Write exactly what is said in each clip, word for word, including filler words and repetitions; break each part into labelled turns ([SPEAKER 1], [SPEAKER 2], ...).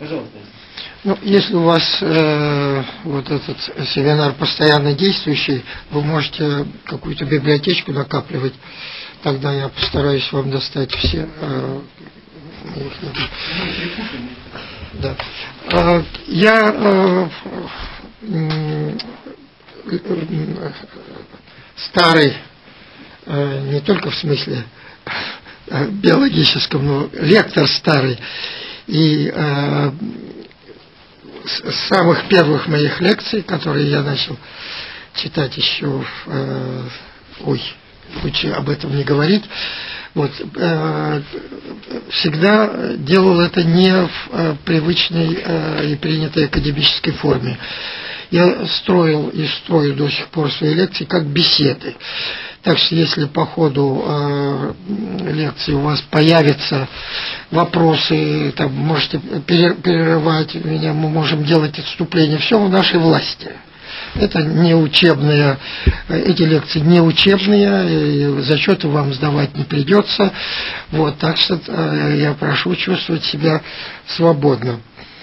[SPEAKER 1] Пожалуйста.
[SPEAKER 2] Ну, если у вас э, вот этот семинар постоянно действующий, вы можете какую-то библиотечку накапливать, тогда я постараюсь вам достать все э, мои книги. Да. Э, я э, э, э, старый, э, не только в смысле э, биологическом, но лектор старый. И э, с самых первых моих лекций, которые я начал читать еще, э, ой, лучше об этом не говорить, вот, э, всегда делал это не в э, привычной э, и принятой академической форме. Я строил и строю до сих пор свои лекции как беседы. Так что если по ходу э, лекции у вас появятся вопросы, там, можете перерывать меня, мы можем делать отступления, все в нашей власти. Это не учебные, эти лекции не учебные, зачеты вам сдавать не придется. Вот, так что э, я прошу чувствовать себя свободно.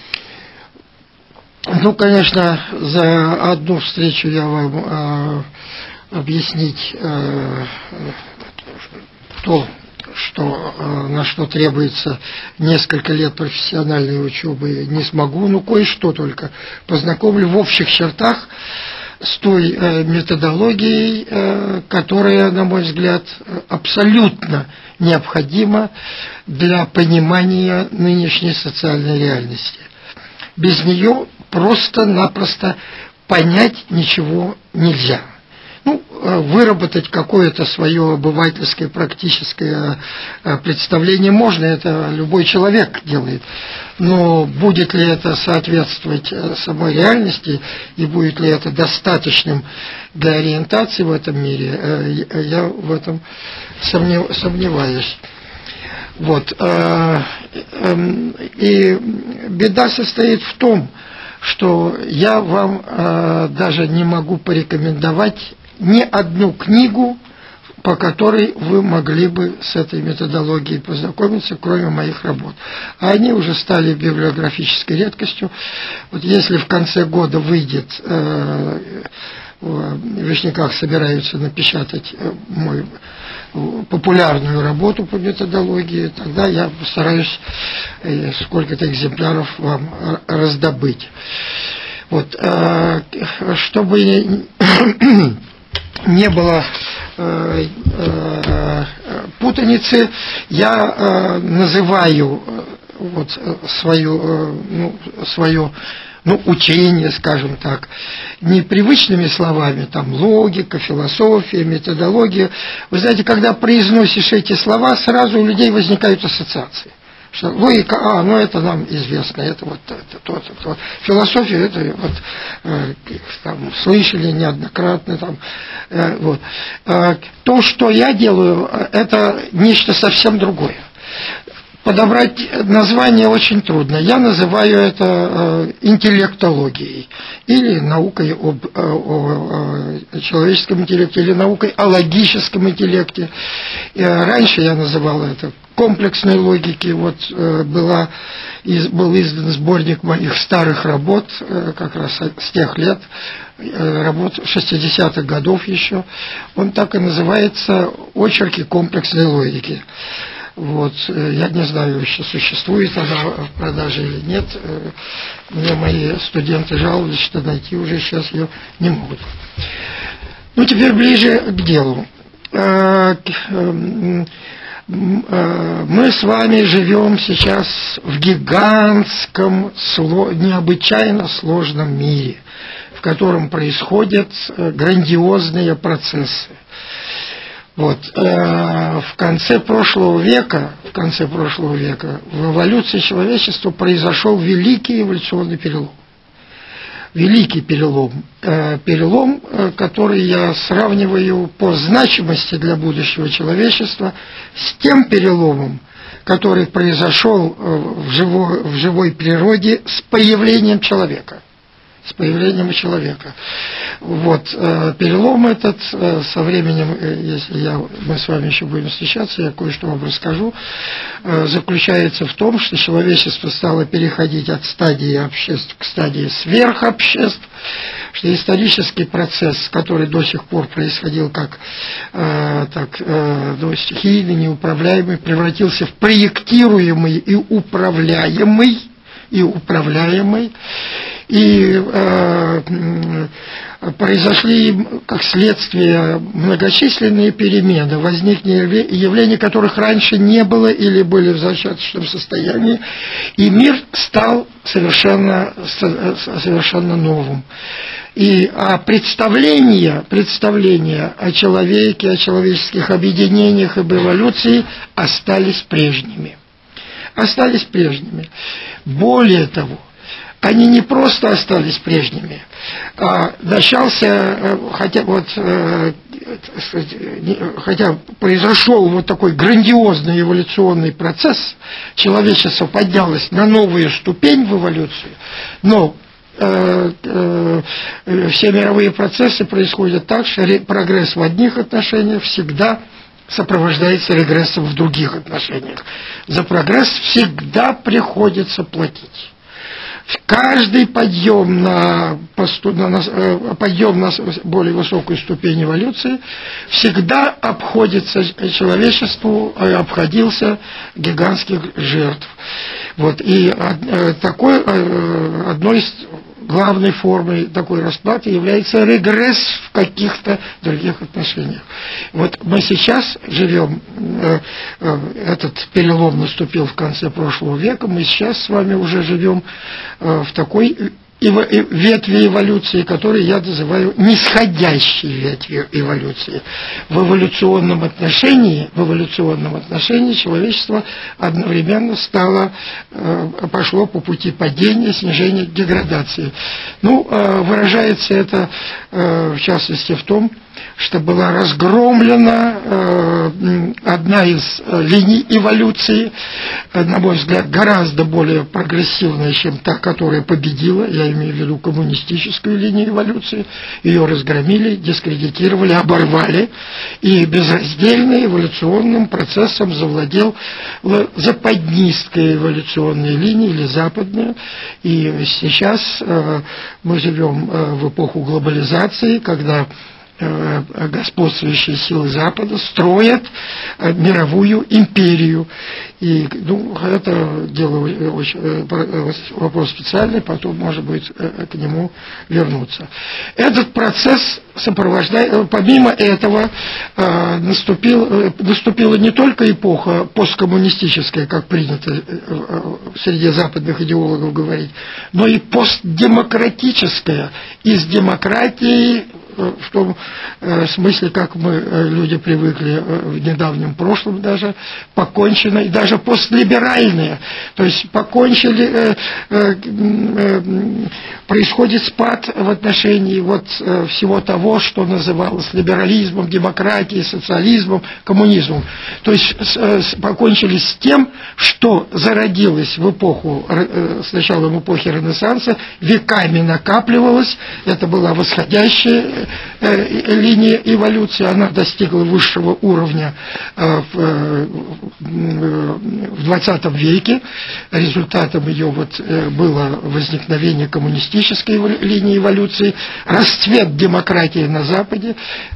[SPEAKER 2] Ну, конечно, за одну встречу я вам э, объяснить э, то, что, э, на что требуется несколько лет профессиональной учебы, не смогу, но кое-что только познакомлю в общих чертах с той э, методологией, э, которая, на мой взгляд, абсолютно необходима для понимания нынешней социальной реальности. Без нее просто-напросто понять ничего нельзя. Ну, выработать какое-то свое обывательское, практическое представление можно, это любой человек делает. Но будет ли это соответствовать самой реальности и будет ли это достаточным для ориентации в этом мире, я в этом сомневаюсь. Вот. И беда состоит в том, что я вам э, даже не могу порекомендовать ни одну книгу, по которой вы могли бы с этой методологией познакомиться, кроме моих работ. А они уже стали библиографической редкостью. Вот если в конце года выйдет, э, в Вишняках собираются напечатать мою популярную работу по методологии, тогда я постараюсь сколько-то экземпляров вам раздобыть. Вот, чтобы не было путаницы, я называю вот свою, ну, свою ну, учение, скажем так, непривычными словами, там, логика, философия, методология. Вы знаете, когда произносишь эти слова, сразу у людей возникают ассоциации. Что логика, а, ну это нам известно, это вот это, то, то, то. Философия, это вот э, там, слышали неоднократно. Там, э, вот. э, то, что я делаю, это нечто совсем другое. Подобрать название очень трудно. Я называю это э, интеллектологией или наукой об, о, о, о человеческом интеллекте, или наукой о логическом интеллекте. И, э, раньше я называл это комплексной логики. Вот э, была, из, был издан сборник моих старых работ, э, как раз с тех лет, э, работ шестидесятых годов еще. Он так и называется «Очерки комплексной логики». Вот, я не знаю, еще существует она в продаже или нет. Мне мои студенты жаловались, что найти уже сейчас ее не могут. Ну, теперь ближе к делу. Мы с вами живем сейчас в гигантском, необычайно сложном мире, в котором происходят грандиозные процессы. Вот, э, в конце прошлого века, в конце прошлого века в эволюции человечества произошел великий эволюционный перелом. Великий перелом, э, перелом, э, который я сравниваю по значимости для будущего человечества с тем переломом, который произошел э, в, живой, в живой природе с появлением человека. с появлением человека. Вот, перелом этот со временем, если я, мы с вами еще будем встречаться, я кое-что вам расскажу, заключается в том, что человечество стало переходить от стадии обществ к стадии сверхобществ, что исторический процесс, который до сих пор происходил как э, так, э, ну, стихийный, неуправляемый, превратился в проектируемый и управляемый, и управляемый, и э, произошли как следствие многочисленные перемены, возникли явления, которых раньше не было или были в зачаточном состоянии, и мир стал совершенно, совершенно новым. И а представления, представления о человеке, о человеческих объединениях об эволюции остались прежними. Остались прежними. Более того, они не просто остались прежними, а начался, хотя вот, хотя произошел вот такой грандиозный эволюционный процесс, человечество поднялось на новую ступень в эволюцию, но все мировые процессы происходят так, что прогресс в одних отношениях всегда сопровождается регрессом в других отношениях. За прогресс всегда приходится платить. Каждый подъем на, на, на, подъем на более высокую ступень эволюции всегда обходится человечеству, обходился гигантских жертв. Вот. И такой, одной из главной формой такой расплаты является регресс в каких-то других отношениях. Вот мы сейчас живем, этот перелом наступил в конце прошлого века, мы сейчас с вами уже живем в такой ветви эволюции, которую я называю нисходящей ветвью эволюции. В эволюционном отношении, в эволюционном отношении человечество одновременно стало, пошло по пути падения, снижения, деградации. Ну, выражается это, в частности, в том, что была разгромлена э, одна из линий эволюции, на мой взгляд, гораздо более прогрессивная, чем та, которая победила, я имею в виду коммунистическую линию эволюции, ее разгромили, дискредитировали, оборвали, и безраздельно эволюционным процессом завладел западнистская эволюционная линия или западная, и сейчас э, мы живем в эпоху глобализации, когда господствующие силы Запада строят мировую империю. И ну, это дело очень, вопрос специальный, потом, может быть, к нему вернуться. Этот процесс сопровождает, помимо этого, наступил, наступила не только эпоха посткоммунистическая, как принято среди западных идеологов говорить, но и постдемократическая. Из демократии, в том смысле, как мы, люди, привыкли в недавнем прошлом даже, покончено, и даже постлиберальные, то есть покончили, происходит спад в отношении вот всего того, что называлось либерализмом, демократией, социализмом, коммунизмом. То есть покончили с тем, что зародилось в эпоху, с началом эпохи Ренессанса, веками накапливалось, это была восходящая линия эволюции, она достигла высшего уровня в двадцатом веке. Результатом ее вот было возникновение коммунистической линии эволюции, расцвет демократии на Западе.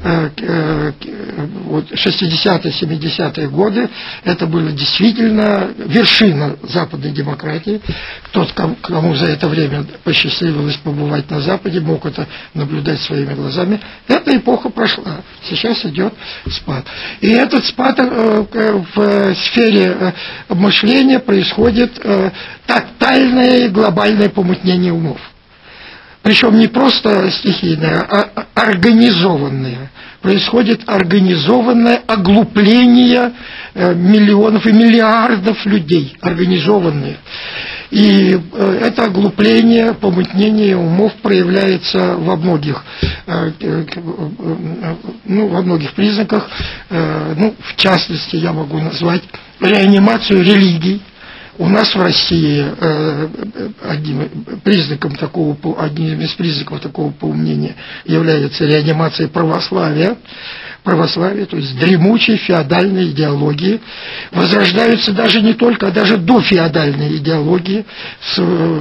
[SPEAKER 2] Вот шестидесятые, семидесятые годы это было действительно вершина западной демократии. Тот, кому за это время посчастливилось побывать на Западе, мог это наблюдать своими глазами. Эта эпоха прошла, сейчас идет спад. И этот спад в сфере мышления происходит тотальное и глобальное помутнение умов. Причем не просто стихийное, а организованное. Происходит организованное оглупление миллионов и миллиардов людей, организованные. И это оглупление, помутнение умов проявляется во многих, ну, во многих признаках. Ну, в частности, я могу назвать реанимацию религий. У нас в России э, одним признаком такого, одним из признаков такого поумнения является реанимация православия, православия, то есть дремучей феодальной идеологии. Возрождаются даже не только, а даже дофеодальные идеологии. С,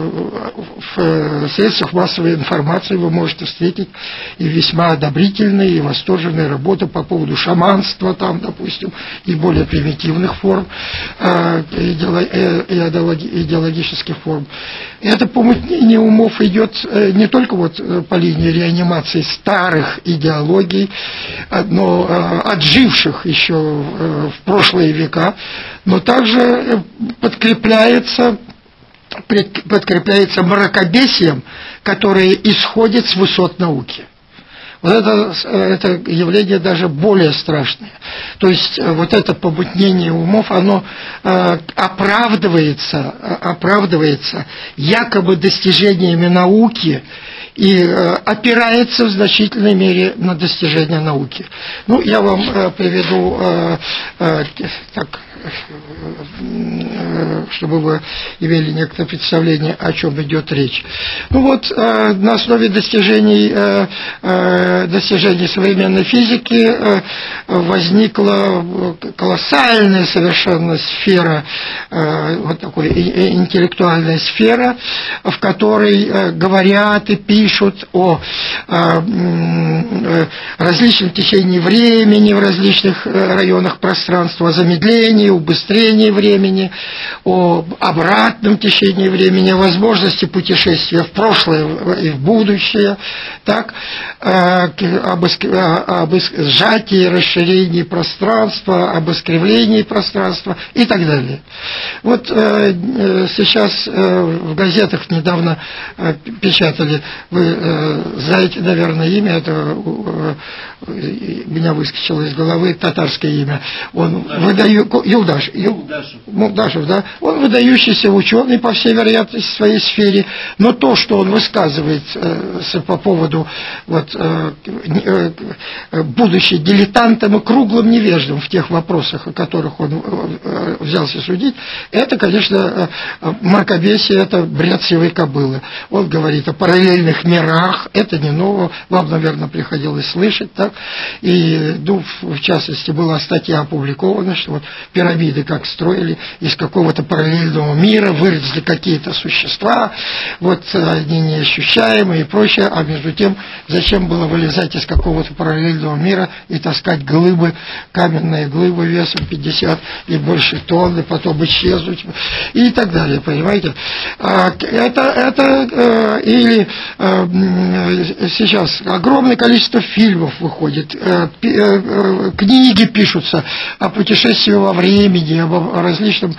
[SPEAKER 2] в средствах массовой информации вы можете встретить и весьма одобрительные, и восторженные работы по поводу шаманства, там, допустим, и более примитивных форм, э, идеологи, идеологических форм. Это помутнение умов идет э, не только вот по линии реанимации старых идеологий, но отживших еще в прошлые века, но также подкрепляется, подкрепляется мракобесием, которое исходит с высот науки. Вот это, это явление даже более страшное. То есть вот это помутнение умов, оно э, оправдывается, оправдывается якобы достижениями науки, и э, опирается в значительной мере на достижения науки. Ну, я вам э, приведу, э, э, так, э, чтобы вы имели некоторое представление, о чем идет речь. Ну вот, э, на основе достижений, э, э, достижений современной физики э, возникла колоссальная совершенно сфера, э, вот такая интеллектуальная сфера, в которой э, говорят и пишут, пишут о э, различном течении времени в различных районах пространства, о замедлении, убыстрении времени, о обратном течении времени, о возможности путешествия в прошлое и в будущее, так, э, об, об сжатии, расширении пространства, об искривлении пространства и так далее. Вот э, сейчас э, в газетах недавно э, печатали, вы э, знаете, наверное, имя, это э, меня выскочило из головы, татарское имя. Он выдаю, Юлдаш, Юлдашев. Юлдашев, да? Он выдающийся ученый, по всей вероятности, в своей сфере, но то, что он высказывает э, по поводу вот, э, э, будучи дилетантом и круглым невеждом в тех вопросах, о которых он э, взялся судить, это, конечно, э, мракобесие, это бред сивой кобылы. Он говорит о параллельных мирах, это не ново, вам, наверное, приходилось слышать, так? И, ну, в частности, была статья опубликована, что вот пирамиды как строили, из какого-то параллельного мира вылезли какие-то существа, вот они неощущаемые и прочее, а между тем, зачем было вылезать из какого-то параллельного мира и таскать глыбы, каменные глыбы весом пятьдесят и больше тонн, и потом исчезнуть, и так далее, понимаете? Это, это или сейчас огромное количество фильмов выходит, книги пишутся о путешествии во времени, об различном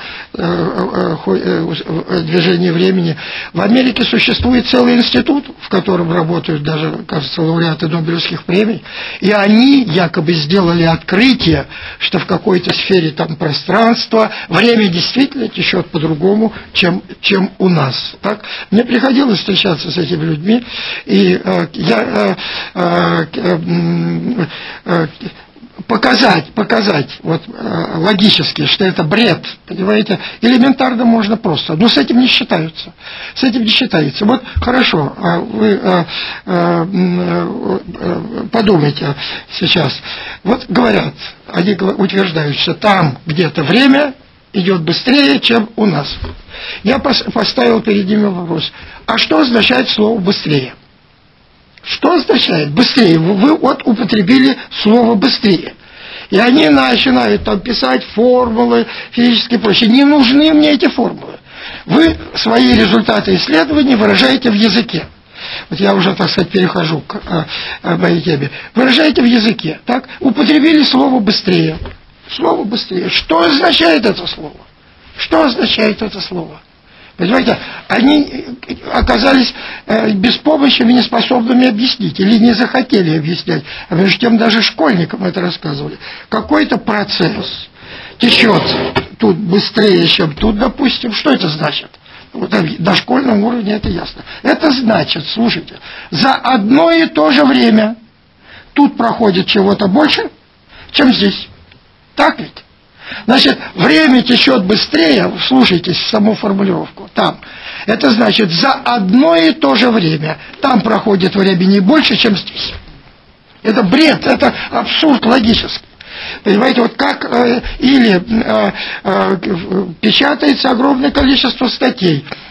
[SPEAKER 2] движении времени. В Америке существует целый институт, в котором работают даже, кажется, лауреаты Нобелевских премий, и они якобы сделали открытие, что в какой-то сфере там пространства время действительно течет по-другому, чем, чем у нас. Так? Мне приходилось встречаться с этими людьми, и э, я э, э, э, показать, показать вот, э, логически, что это бред, понимаете, элементарно можно просто, но с этим не считаются, с этим не считается. Вот хорошо, вы э, э, э, подумайте сейчас, вот говорят, они утверждают, что там где-то время идет быстрее, чем у нас. Я поставил перед ними вопрос, а что означает слово «быстрее»? Что означает «быстрее»? Вы вот употребили слово «быстрее». И они начинают там писать формулы физические и прочее. Не нужны мне эти формулы. Вы свои результаты исследований выражаете в языке. Вот я уже, так сказать, перехожу к а, а, моей теме. Выражаете в языке. Так? Употребили слово «быстрее». Слово «быстрее». Что означает это слово? Что означает это слово? Понимаете, они оказались э, беспомощными, неспособными объяснить, или не захотели объяснять, а между тем даже школьникам это рассказывали. Какой-то процесс течет тут быстрее, чем тут, допустим. Что это значит? Вот на дошкольном уровне это ясно. Это значит, слушайте, за одно и то же время тут проходит чего-то больше, чем здесь. Так ведь? Значит, время течет быстрее, слушайтесь саму формулировку, там. Это значит, за одно и то же время там проходит время не больше, чем здесь. Это бред, это абсурд логический. Понимаете, вот как э, или э, э, печатается огромное количество статей,